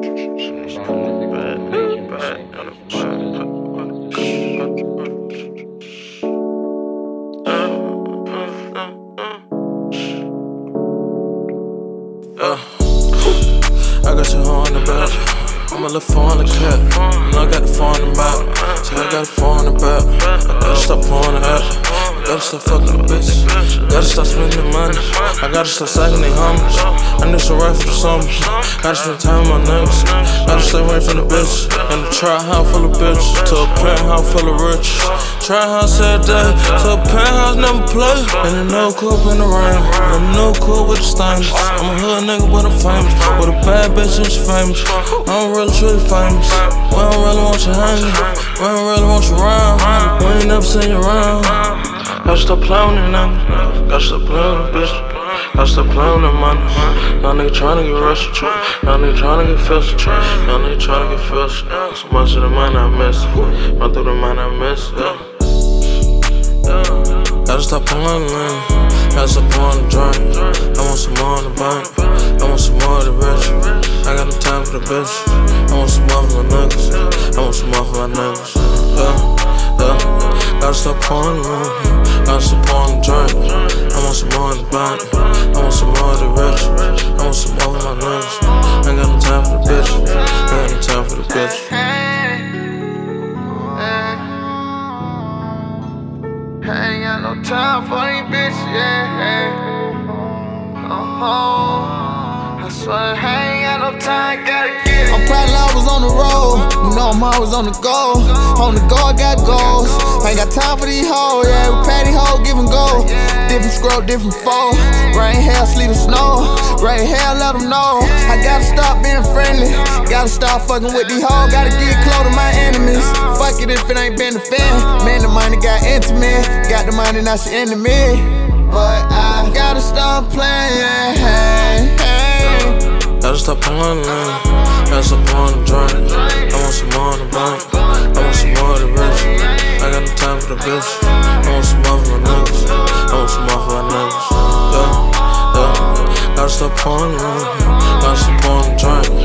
I got your hoe on the back. I'ma look for on the cat. And I got the phone on the map. So I got the phone on the back. I gotta stop pouring the app. I gotta stop fucking the bitch. I gotta stop spending money. I gotta stop sagging they homies. I need some right for the summer. Gotta spend time with my niggas. Gotta stay away from the bitch. In the trap house full of bitches. To a penthouse full of rich. Trap house every day. To a penthouse never play. In a new coupe in the rain. In a new coupe with the stains. I'm a hood nigga but I'm famous. With a bad bitch and she famous. I don't really truly famous. We don't really want you hanging. We don't really want you around. We ain't never seen you around. Gotta stop playing with that nigga. Gotta stop playing with bitch. Gotta stop playing with that money. Y'all nigga tryna get rushed. Y'all nigga tryna get fisted. Y'all nigga tryna get fisted. So much of the money I miss. Run through the money I miss. Gotta stop playing with that. Gotta stop pouring the drink. I want some more in the bank. I want some more of the rich. I got no time for the bitch. I want some more for my niggas. I want some more for my niggas. Gotta stop pouring the room. Gotta stop pouring the drink. I want some more in the bank. I want some more of the rich. I want some more for my niggas. I ain't got no time for the bitch. I ain't got no time for the bitch. I ain't got no time for these bitches, yeah. I swear I ain't got no time, gotta get it. I'm proud I was on the road, you know I'm always on the go. On the go, I got goals. I ain't got time for these hoes, yeah. We patty hoes, give and go. Different scrub, different foe. Rain, hail, sleet, or snow. Rain, hail, let them know. I gotta stop being friendly. Gotta stop fucking with these hoes. Gotta get close to my enemies. Fuck it if it ain't been a fan. Man, the money got intimate. Got the money, now she into me. But I gotta stop playing. Gotta stop pouring the rain. Gotta stop pouring the drink. I want some more in the bank. I want some more of the rich. I got no time for the bitch. I want some more for my niggas. I want some more for my niggas. Gotta stop pouring the rain. Gotta stop pouring the drink.